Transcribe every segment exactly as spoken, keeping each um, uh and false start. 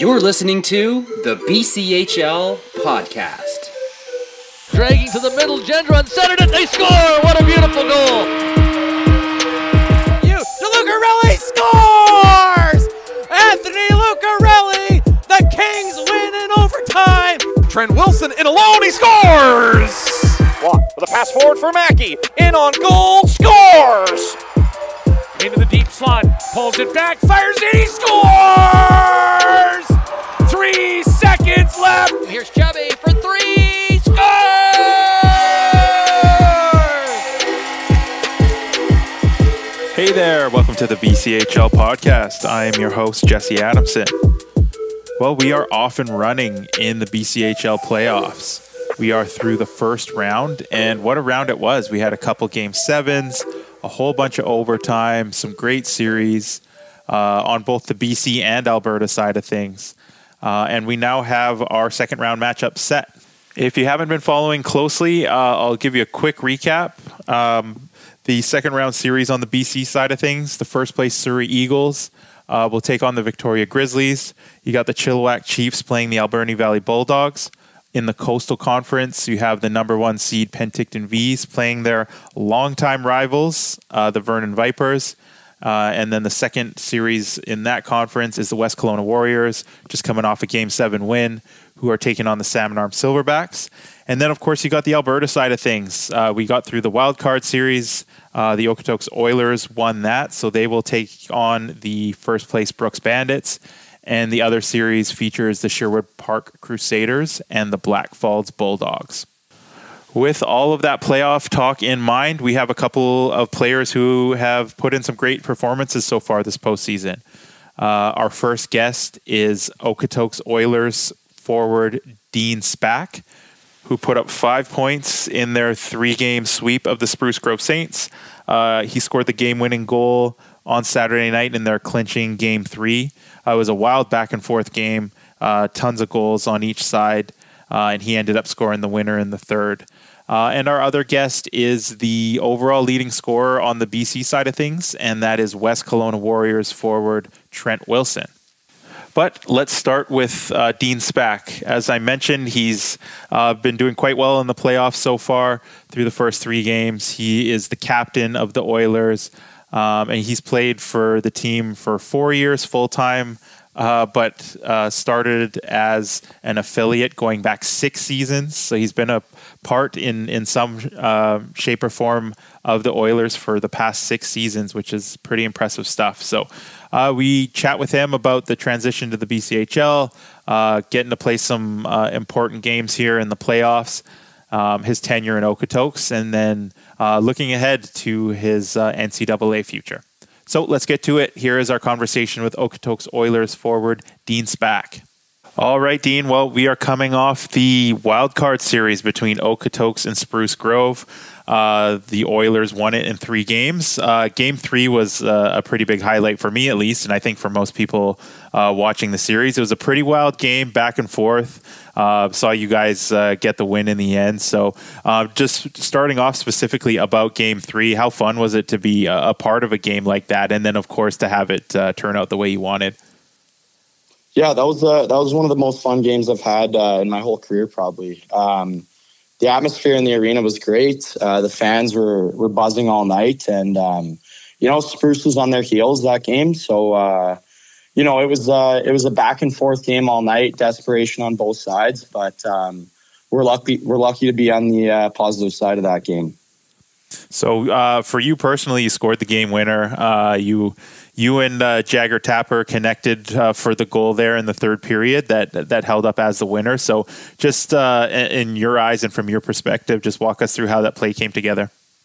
You're listening to the B C H L Podcast. Dragging to the middle, Gendron centered it, they score! What a beautiful goal! You, Lucarelli scores! Anthony Lucarelli, the Kings win in overtime! Trent Wilson in alone, he scores! Walk with a pass forward for Mackey, in on goal, scores! Into the deep slot, pulls it back, fires it, he scores! Three seconds left. Here's Chubby for three, scores! Hey there, welcome to the B C H L Podcast. I am your host, Jesse Adamson. Well, we are off and running in the B C H L playoffs. We are through the first round, and what a round it was. We had a couple game sevens, a whole bunch of overtime, some great series uh, on both the B C and Alberta side of things. Uh, and we now have our second round matchup set. If you haven't been following closely, uh, I'll give you a quick recap. Um, the second round series on the B C side of things, the first place Surrey Eagles uh, will take on the Victoria Grizzlies. You got the Chilliwack Chiefs playing the Alberni Valley Bulldogs. In the Coastal Conference, you have the number one seed Penticton Vees playing their longtime rivals, uh, the Vernon Vipers. Uh, and then the second series in that conference is the West Kelowna Warriors, just coming off a Game seven win, who are taking on the Salmon Arm Silverbacks. And then, of course, you got the Alberta side of things. Uh, we got through the wild card series. Uh, the Okotoks Oilers won that, so they will take on the first place Brooks Bandits. And the other series features the Sherwood Park Crusaders and the Black Falls Bulldogs. With all of that playoff talk in mind, we have a couple of players who have put in some great performances so far this postseason. Uh, our first guest is Okotoks Oilers forward Dean Spack, who put up five points in their three-game sweep of the Spruce Grove Saints. Uh, he scored the game-winning goal on Saturday night in their clinching Game three. Uh, it was a wild back-and-forth game, uh, tons of goals on each side, uh, and he ended up scoring the winner in the third. Uh, and our other guest is the overall leading scorer on the B C side of things, and that is West Kelowna Warriors forward Trent Wilson. But let's start with uh, Dean Spack. As I mentioned, he's uh, been doing quite well in the playoffs so far through the first three games. He is the captain of the Oilers, um, and he's played for the team for four years full-time, uh, but uh, started as an affiliate going back six seasons. So he's been a part in, in some uh, shape or form of the Oilers for the past six seasons, which is pretty impressive stuff. So uh, we chat with him about the transition to the B C H L, uh, getting to play some uh, important games here in the playoffs, um, his tenure in Okotoks, and then uh, looking ahead to his uh, N C double A future. So let's get to it. Here is our conversation with Okotoks Oilers forward Dean Spack. All right, Dean. Well, we are coming off the wild card series between Okotoks and Spruce Grove. Uh, the Oilers won it in three games. Uh, game three was uh, a pretty big highlight for me, at least, and I think for most people uh, watching the series. It was a pretty wild game, back and forth. Uh, saw you guys uh, get the win in the end. So uh, just starting off specifically about game three, how fun was it to be a, a part of a game like that? And then, of course, to have it uh, turn out the way you wanted. Yeah, that was uh, that was one of the most fun games I've had uh, in my whole career, probably. Um, the atmosphere in the arena was great. Uh, the fans were were buzzing all night, and um, you know, Spruce was on their heels that game. So uh, you know, it was uh, it was a back and forth game all night, desperation on both sides. But um, we're lucky we're lucky to be on the uh, positive side of that game. So uh, for you personally, you scored the game winner. Uh, you. You and uh, Jagger Tapper connected uh, for the goal there in the third period that that held up as the winner. So just uh, in your eyes and from your perspective, just walk us through how that play came together.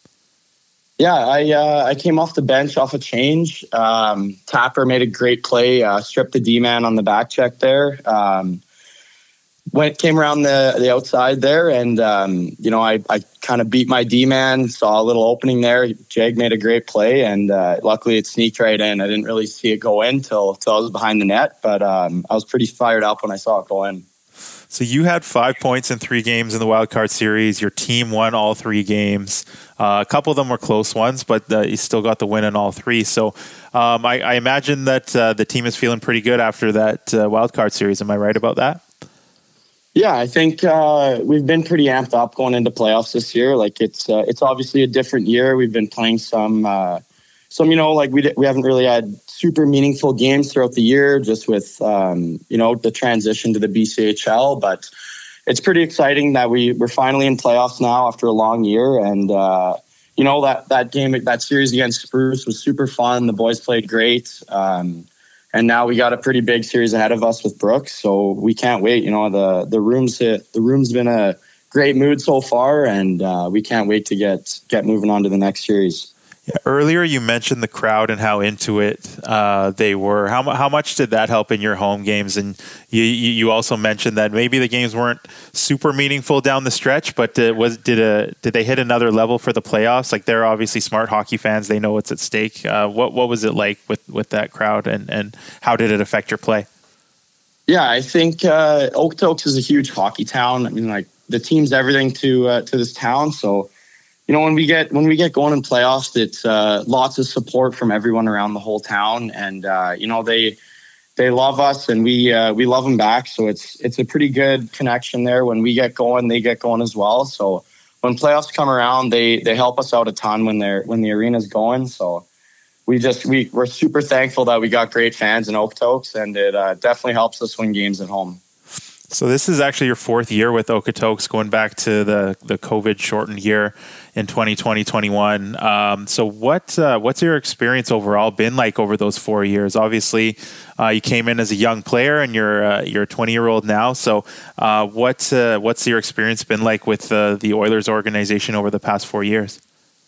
Yeah, I uh, I came off the bench off a change. Um, Tapper made a great play, uh, stripped the D-man on the back check there. Um, went came around the the outside there, and um, you know I I kind of beat my D-man, saw a little opening there. Jag made a great play, and uh, luckily it sneaked right in. I didn't really see it go in till till I was behind the net, but um, I was pretty fired up when I saw it go in. So you had five points in three games in the Wild Card Series. Your team won all three games. Uh, a couple of them were close ones, but uh, you still got the win in all three. So um, I, I imagine that uh, the team is feeling pretty good after that uh, Wild Card Series. Am I right about that? Yeah, I think uh, we've been pretty amped up going into playoffs this year. Like it's uh, it's obviously a different year. We've been playing some, uh, some you know, like we we haven't really had super meaningful games throughout the year, just with um, you know the transition to the B C H L. But it's pretty exciting that we we're finally in playoffs now after a long year. And uh, you know that that game, that series against Spruce was super fun. The boys played great. Um, And now we got a pretty big series ahead of us with Brooks, so we can't wait. You know, the the room's the room's been a great mood so far, and uh, we can't wait to get get moving on to the next series. Yeah, earlier you mentioned the crowd and how into it uh, they were. How how much did that help in your home games? And you you also mentioned that maybe the games weren't super meaningful down the stretch, but uh, was did a did they hit another level for the playoffs? Like they're obviously smart hockey fans; they know what's at stake. Uh, what what was it like with, with that crowd, and, and how did it affect your play? Yeah, I think uh, Okotoks is a huge hockey town. I mean, like the team's everything to uh, to this town, so. You know, when we get when we get going in playoffs, it's uh, lots of support from everyone around the whole town, and uh, you know they they love us, and we uh, we love them back. So it's it's a pretty good connection there. When we get going, they get going as well. So when playoffs come around, they they help us out a ton when they're when the arena's going. So we just we we're super thankful that we got great fans in Okotoks, and it uh, definitely helps us win games at home. So this is actually your fourth year with Okotoks, going back to the, the COVID shortened year in twenty twenty, twenty-one. Um, so what uh, what's your experience overall been like over those four years? Obviously, uh, you came in as a young player, and you're uh, you're a twenty year old now. So uh, what uh, what's your experience been like with uh, the Oilers organization over the past four years?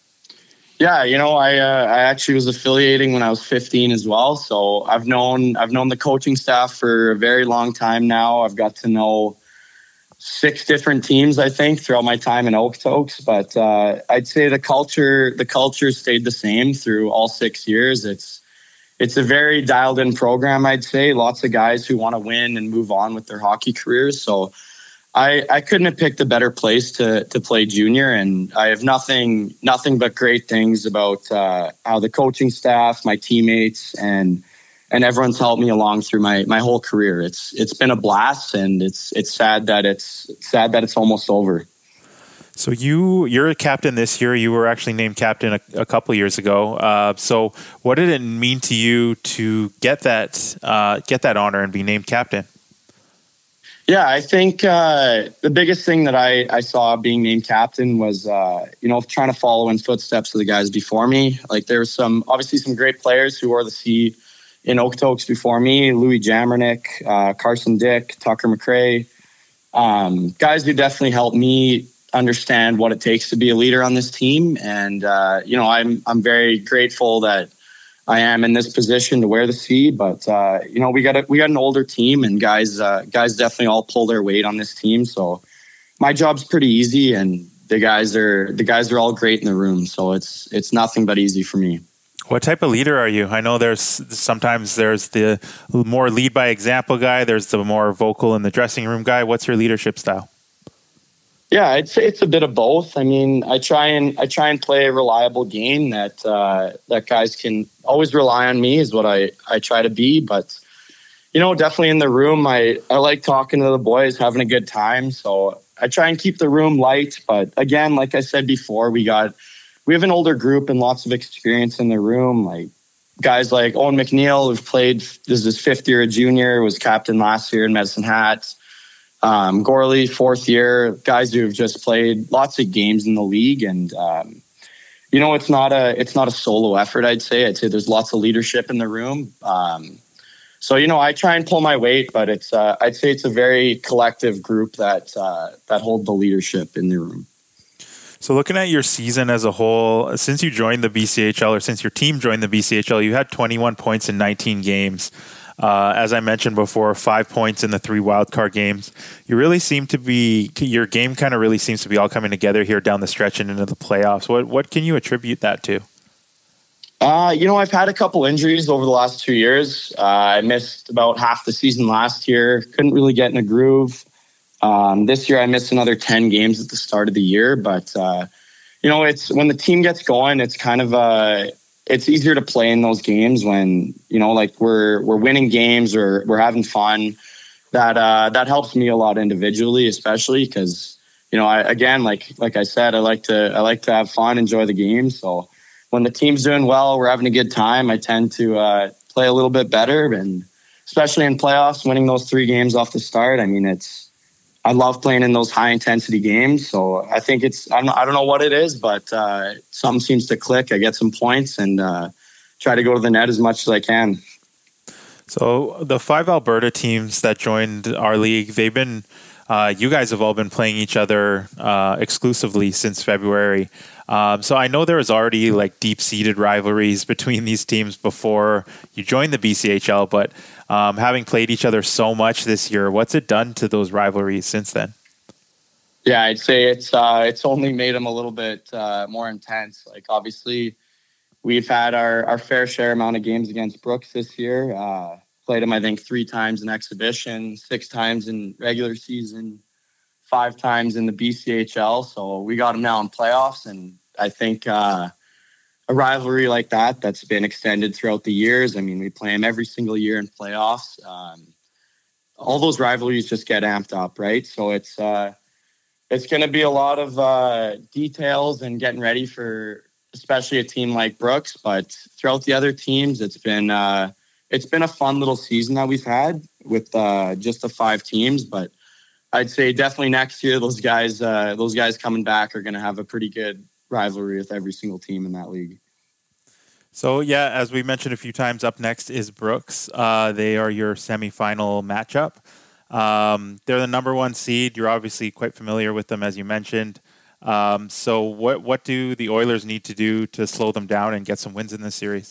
Yeah, you know, I uh, I actually was affiliating when I was fifteen as well. So I've known I've known the coaching staff for a very long time now. I've got to know six different teams, I think, throughout my time in Okotoks. But uh, I'd say the culture the culture stayed the same through all six years. It's it's a very dialed in program, I'd say. Lots of guys who want to win and move on with their hockey careers. So I, I couldn't have picked a better place to to play junior, and I have nothing nothing but great things about uh, how the coaching staff, my teammates, and and everyone's helped me along through my my whole career. It's it's been a blast, and it's it's sad that it's sad that it's almost over. So you you're a captain this year. You were actually named captain a, a couple of years ago. Uh, so what did it mean to you to get that uh, get that honor and be named captain? Yeah, I think uh, the biggest thing that I, I saw being named captain was, uh, you know, trying to follow in footsteps of the guys before me. Like there were some, obviously some great players who wore the C in Okotoks before me, Louis Jamernick, uh, Carson Dick, Tucker McRae, um, guys who definitely helped me understand what it takes to be a leader on this team. And, uh, you know, I'm I'm very grateful that I am in this position to wear the C, but uh, you know we got a, we got an older team, and guys uh, guys definitely all pull their weight on this team. So my job's pretty easy, and the guys are the guys are all great in the room. So it's it's nothing but easy for me. What type of leader are you? I know there's sometimes there's the more lead by example guy. There's the more vocal in the dressing room guy. What's your leadership style? Yeah, I'd say it's a bit of both. I mean, I try and I try and play a reliable game that uh, that guys can always rely on me is what I, I try to be. But, you know, definitely in the room, I, I like talking to the boys, having a good time. So I try and keep the room light. But again, like I said before, we got we have an older group and lots of experience in the room. Like guys like Owen McNeil, who've played, this is his fifth year, a junior, was captain last year in Medicine Hat. Um, Gorley, fourth year, guys who have just played lots of games in the league, and um, you know it's not a it's not a solo effort. I'd say I'd say there's lots of leadership in the room. Um, so you know I try and pull my weight, but it's uh, I'd say it's a very collective group that uh, that hold the leadership in the room. So looking at your season as a whole, since you joined the B C H L, or since your team joined the B C H L, you had twenty-one points in nineteen games. Uh, as I mentioned before, five points in the three wildcard games. You really seem to be, your game kind of really seems to be all coming together here down the stretch and into the playoffs. What what can you attribute that to? Uh, you know, I've had a couple injuries over the last two years. Uh, I missed about half the season last year. Couldn't really get in a groove. Um, this year I missed another ten games at the start of the year, but uh, you know, it's when the team gets going, it's kind of uh, it's easier to play in those games when, you know, like we're we're winning games or we're having fun. That uh, that helps me a lot individually, especially because, you know, I, again, like like I said, I like to I like to have fun, enjoy the game. So when the team's doing well, we're having a good time, I tend to uh, play a little bit better, and especially in playoffs, winning those three games off the start. I mean, it's I love playing in those high intensity games. So I think it's I'm, I don't know what it is, but uh, something seems to click. I get some points and uh, try to go to the net as much as I can. So the five Alberta teams that joined our league, they've been, uh, you guys have all been playing each other uh, exclusively since February. Um, so I know there was already like deep-seated rivalries between these teams before you joined the B C H L, but um, having played each other so much this year, what's it done to those rivalries since then? Yeah, I'd say it's uh, it's only made them a little bit uh, more intense. Like obviously, we've had our, our fair share amount of games against Brooks this year. Uh, played them, I think, three times in exhibition, six times in regular season, five times in the B C H L. So we got them now in playoffs. And I think uh, a rivalry like that, that's been extended throughout the years. I mean, we play them every single year in playoffs. Um, all those rivalries just get amped up, right? So it's uh, it's going to be a lot of uh, details and getting ready for especially a team like Brooks. But throughout the other teams, it's been uh, it's been a fun little season that we've had with uh, just the five teams. But I'd say definitely next year, those guys, uh, those guys coming back are going to have a pretty good rivalry with every single team in that league. So yeah, as we mentioned a few times, up next is Brooks. Uh, they are your semifinal matchup. Um, they're the number one seed. You're obviously quite familiar with them, as you mentioned. Um, so what what do the Oilers need to do to slow them down and get some wins in this series?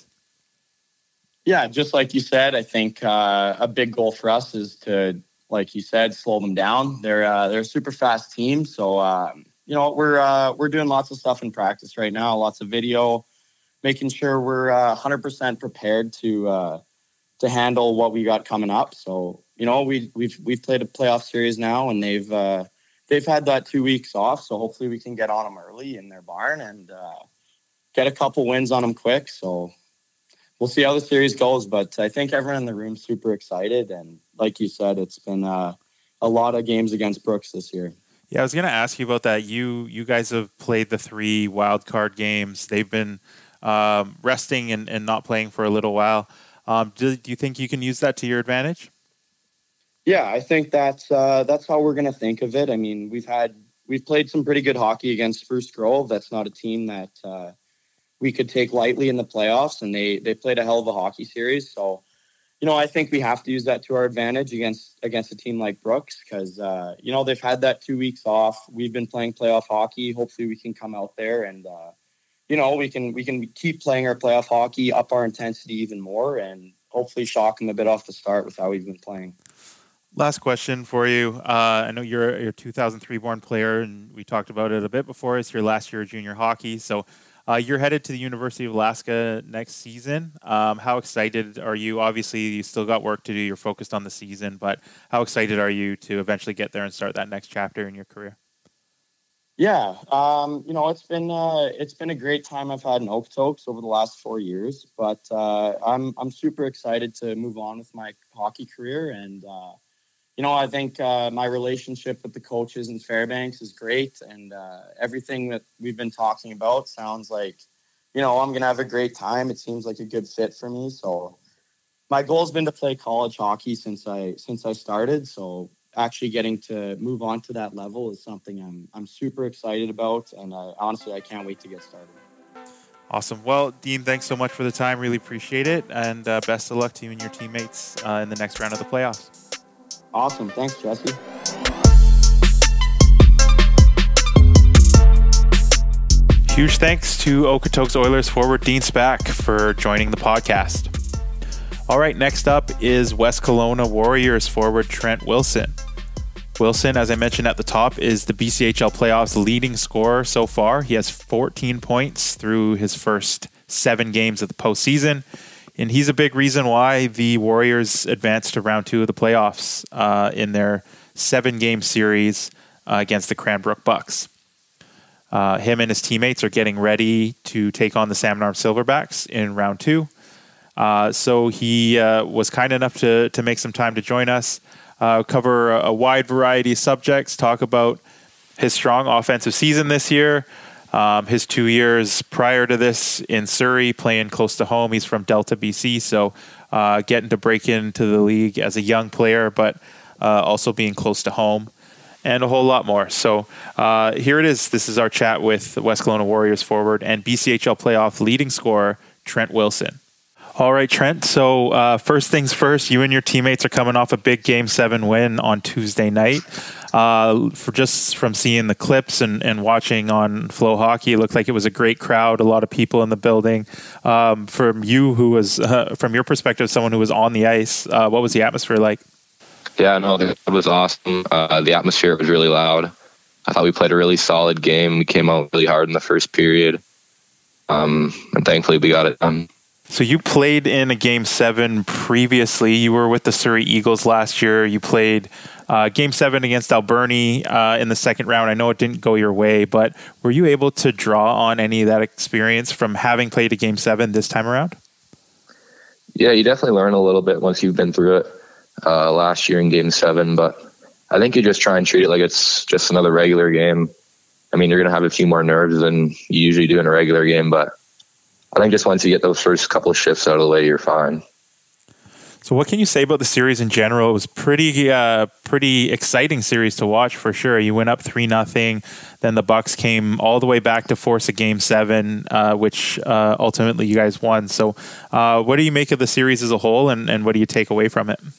Yeah, just like you said, I think uh, a big goal for us is to, like you said, slow them down. They're uh, they're a super fast team, so uh, you know we're uh, we're doing lots of stuff in practice right now, lots of video, making sure we're uh, one hundred percent prepared to uh, to handle what we got coming up. So you know we we've we've played a playoff series now, and they've uh, they've had that two weeks off. So hopefully we can get on them early in their barn and uh, get a couple wins on them quick. So we'll see how the series goes, but I think everyone in the room's super excited. And like you said, it's been uh, a lot of games against Brooks this year. Yeah, I was going to ask you about that. You you guys have played the three wild card games. They've been um, resting and, and not playing for a little while. Um, do, do you think you can use that to your advantage? Yeah, I think that's uh, that's how we're going to think of it. I mean, we've had we've played some pretty good hockey against Spruce Grove. That's not a team that uh, we could take lightly in the playoffs, and they they played a hell of a hockey series. So, you know, I think we have to use that to our advantage against against a team like Brooks because, uh, you know, they've had that two weeks off. We've been playing playoff hockey. Hopefully we can come out there and, uh, you know, we can we can keep playing our playoff hockey, up our intensity even more, and hopefully shock them a bit off the start with how we've been playing. Last question for you. Uh, I know you're, you're a two thousand three born player, and we talked about it a bit before. It's your last year of junior hockey. So uh, you're headed to the University of Alaska next season. Um, how excited are you? Obviously, you still got work to do. You're focused on the season, but how excited are you to eventually get there and start that next chapter in your career? Yeah, um, you know, it's been uh, it's been a great time I've had in Okotoks over the last four years, but uh, I'm I'm super excited to move on with my hockey career. And uh, you know, I think uh, my relationship with the coaches in Fairbanks is great, and uh, everything that we've been talking about sounds like, you know, I'm gonna have a great time. It seems like a good fit for me. So my goal has been to play college hockey since I since I started. So actually getting to move on to that level is something I'm I'm super excited about, and I, honestly I can't wait to get started. Awesome. Well, Dean, thanks so much for the time. Really appreciate it, and uh, best of luck to you and your teammates uh, in the next round of the playoffs. Awesome. Thanks, Jesse. Huge thanks to Okotoks Oilers forward Dean Spack for joining the podcast. All right, next up is West Kelowna Warriors forward Trent Wilson. Wilson, as I mentioned at the top, is the B C H L playoffs leading scorer so far. He has fourteen points through his first seven games of the postseason, and he's a big reason why the Warriors advanced to round two of the playoffs uh, in their seven-game series uh, against the Cranbrook Bucks. Uh, him and his teammates are getting ready to take on the Salmon Arm Silverbacks in round two. Uh, so he uh, was kind enough to to make some time to join us, uh, cover a, a wide variety of subjects, talk about his strong offensive season this year, um, his two years prior to this in Surrey, playing close to home. He's from Delta, B C, so uh, getting to break into the league as a young player, but uh, also being close to home, and a whole lot more. So uh, here it is. This is our chat with West Kelowna Warriors forward and B C H L playoff leading scorer, Trent Wilson. All right, Trent. So uh, first things first, you and your teammates are coming off a big Game seven win on Tuesday night. Uh, for just from seeing the clips and, and watching on Flow Hockey, it looked like it was a great crowd, a lot of people in the building. Um, from you, who was, uh, from your perspective, someone who was on the ice, uh, what was the atmosphere like? Yeah, no, it was awesome. Uh, the atmosphere was really loud. I thought we played a really solid game. We came out really hard in the first period, um, and thankfully we got it done. So you played in a Game seven previously. You were with the Surrey Eagles last year. You played uh, Game seven against Alberni uh, in the second round. I know it didn't go your way, but were you able to draw on any of that experience from having played a Game seven this time around? Yeah, you definitely learn a little bit once you've been through it uh, last year in Game seven, but I think you just try and treat it like it's just another regular game. I mean, you're going to have a few more nerves than you usually do in a regular game, but I think just once you get those first couple of shifts out of the way, you're fine. So what can you say about the series in general? It was pretty uh, pretty exciting series to watch for sure. You went up three nothing, then the Bucks came all the way back to force a Game seven, uh, which uh, ultimately you guys won. So uh, what do you make of the series as a whole, and, and what do you take away from it?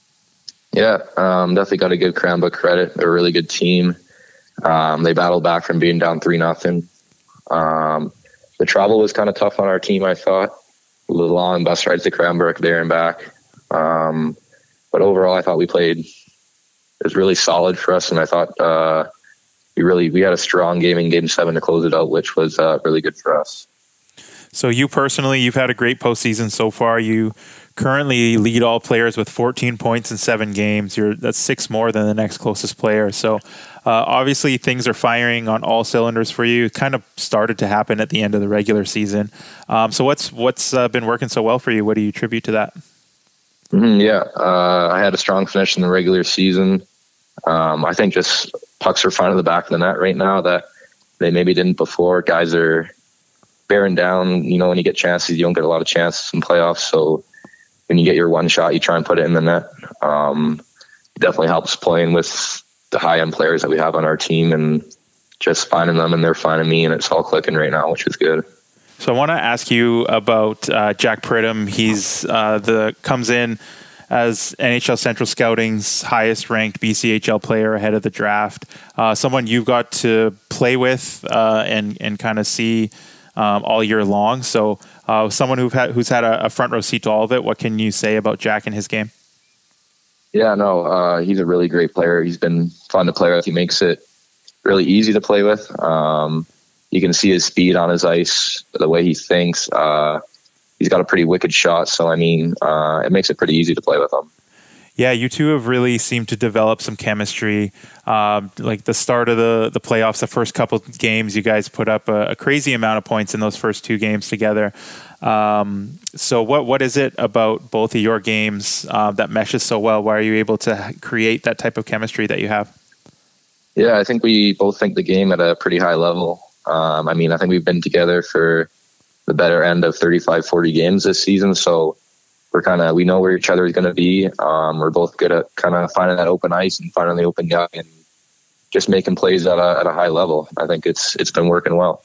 Yeah, um, definitely got to give Cranbrook credit. They're a really good team. Um, they battled back from being down three nothing. Um, the travel was kind of tough on our team, I thought. A little long bus rides to Cranbrook there and back. Um, but overall, I thought we played, it was really solid for us. And I thought uh, we really, we had a strong game in Game seven to close it out, which was uh, really good for us. So you personally, you've had a great postseason so far. You currently lead all players with fourteen points in seven games. You're that's six more than the next closest player. So uh, obviously things are firing on all cylinders for you. It kind of started to happen at the end of the regular season. Um, so what's what's uh, been working so well for you? What do you attribute to that? Mm-hmm, yeah, uh, I had a strong finish in the regular season. Um, I think just pucks are finding the back of the net right now that they maybe didn't before. Guys are bearing down. You know, when you get chances, you don't get a lot of chances in playoffs. So when you get your one shot, you try and put it in the net. Um, it definitely helps playing with the high-end players that we have on our team and just finding them, and they're finding me, and it's all clicking right now, which is good. So I want to ask you about uh, Jack Pridham. He's uh, the comes in as N H L Central Scouting's highest-ranked B C H L player ahead of the draft. Uh, someone you've got to play with uh, and and kind of see um, all year long. So uh, someone who've had, who's had a, a front row seat to all of it. What can you say about Jack and his game? Yeah, no, uh, he's a really great player. He's been fun to play with. He makes it really easy to play with. Um, you can see his speed on his ice, the way he thinks. Uh, he's got a pretty wicked shot. So, I mean, uh, it makes it pretty easy to play with him. Yeah, you two have really seemed to develop some chemistry. Um, like the start of the, the playoffs, the first couple games, you guys put up a, a crazy amount of points in those first two games together. Um, so what what is it about both of your games uh, that meshes so well? Why are you able to create that type of chemistry that you have? Yeah, I think we both think the game at a pretty high level. Um, I mean, I think we've been together for the better end of thirty-five, forty games this season. So we're kind of, we know where each other is going to be. Um, we're both good at kind of finding that open ice and finding the open guy and just making plays at a, at a high level. I think it's it's been working well.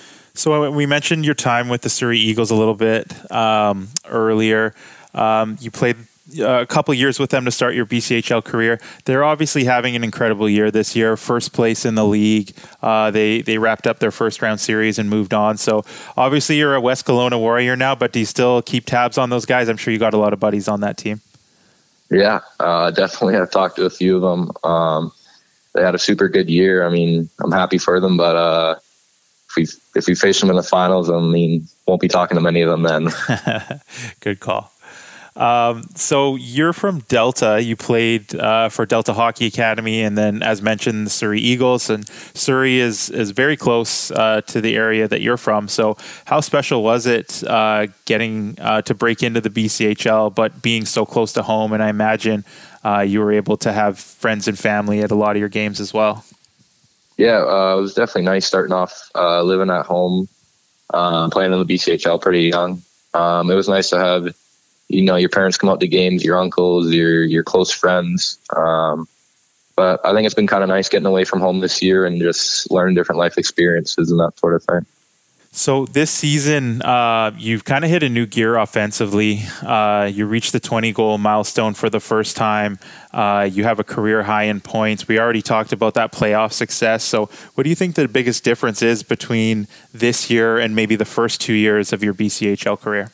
So we mentioned your time with the Surrey Eagles a little bit um, earlier. Um, you played a couple years with them to start your B C H L career. They're obviously having an incredible year this year, first place in the league. Uh, they they wrapped up their first round series and moved on. So obviously you're a West Kelowna Warrior now, but do you still keep tabs on those guys? I'm sure you got a lot of buddies on that team. Yeah, uh, definitely. I've talked to a few of them. Um, they had a super good year. I mean, I'm happy for them, but uh, if we if we face them in the finals, I mean, won't be talking to many of them then. Good call. Um, so you're from Delta. You played uh, for Delta Hockey Academy, and then, as mentioned, the Surrey Eagles. And Surrey is is very close uh, to the area that you're from. So how special was it uh, getting uh, to break into the B C H L, but being so close to home? And I imagine uh, you were able to have friends and family at a lot of your games as well. Yeah, uh, it was definitely nice starting off uh, living at home, uh, playing in the B C H L pretty young. Um, it was nice to have, you know, your parents come out to games, your uncles, your your close friends. Um, but I think it's been kind of nice getting away from home this year and just learning different life experiences and that sort of thing. So this season, uh, you've kind of hit a new gear offensively. Uh, you reached the twenty-goal milestone for the first time. Uh, you have a career high in points. We already talked about that playoff success. So what do you think the biggest difference is between this year and maybe the first two years of your B C H L career?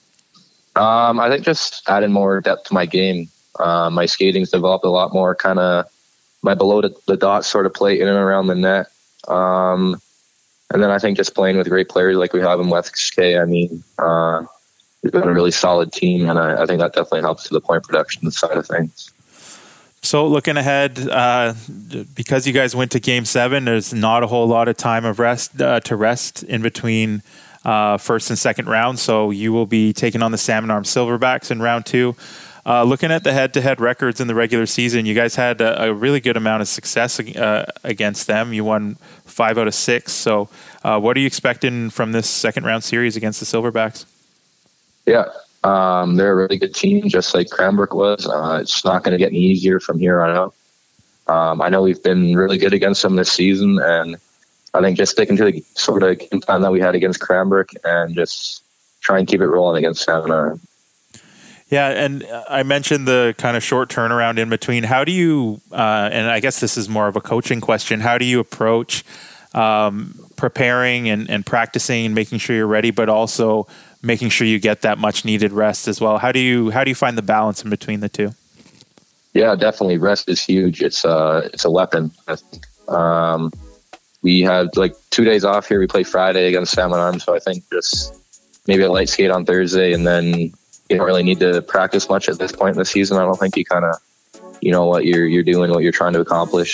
Um, I think just adding more depth to my game. Uh, my skating's developed a lot more, kind of my below the, the dot sort of play in and around the net. Um, and then I think just playing with great players like we have in West K, I mean, uh, it's been a really solid team, and I, I think that definitely helps to the point production side of things. So looking ahead, uh, because you guys went to Game Seven, there's not a whole lot of time of rest uh, to rest in between uh, first and second round. So you will be taking on the Salmon Arm Silverbacks in round two. Uh, looking at the head-to-head records in the regular season, you guys had a, a really good amount of success uh, against them. You won five out of six. So uh, what are you expecting from this second round series against the Silverbacks? Yeah, um, they're a really good team, just like Cranbrook was. Uh, it's not going to get any easier from here on out. Um, I know we've been really good against them this season, and I think just sticking to the sort of game plan that we had against Cranbrook and just try and keep it rolling against Salmon Arm. Yeah, and I mentioned the kind of short turnaround in between. How do you, uh, and I guess this is more of a coaching question, how do you approach um, preparing and, and practicing and making sure you're ready, but also making sure you get that much needed rest as well? How do you how do you find the balance in between the two? Yeah, definitely. Rest is huge. It's uh it's a weapon. Um, we had like two days off here. We play Friday against Salmon Arm, so I think just maybe a light skate on Thursday, and then you don't really need to practice much at this point in the season. I don't think you kind of, you know, what you're you're doing, what you're trying to accomplish.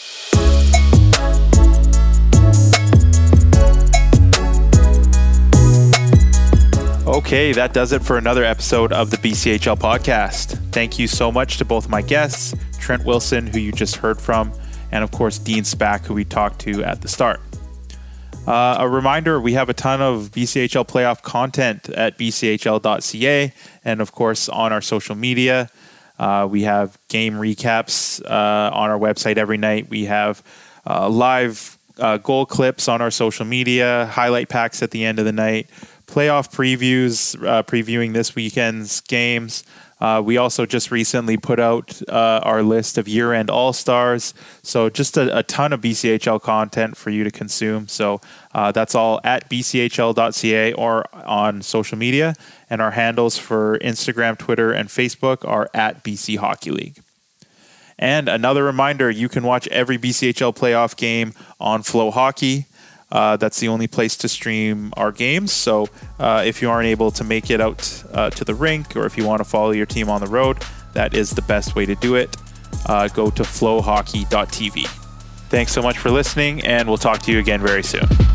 Okay, that does it for another episode of the B C H L podcast. Thank you so much to both my guests, Trent Wilson, who you just heard from, and of course, Dean Spack, who we talked to at the start. Uh, a reminder, we have a ton of B C H L playoff content at b c h l dot c a, and of course on our social media. Uh, we have game recaps uh, on our website every night. We have uh, live uh, goal clips on our social media, highlight packs at the end of the night, playoff previews, uh, previewing this weekend's games. Uh, we also just recently put out uh, our list of year-end All-Stars. So just a, a ton of B C H L content for you to consume. So uh, that's all at b c h l dot c a or on social media. And our handles for Instagram, Twitter, and Facebook are at B C Hockey League. And another reminder, you can watch every B C H L playoff game on Flow Hockey. Uh, that's the only place to stream our games. So uh, if you aren't able to make it out uh, to the rink, or if you want to follow your team on the road, that is the best way to do it. Uh, go to flow hockey dot t v. Thanks so much for listening, and we'll talk to you again very soon.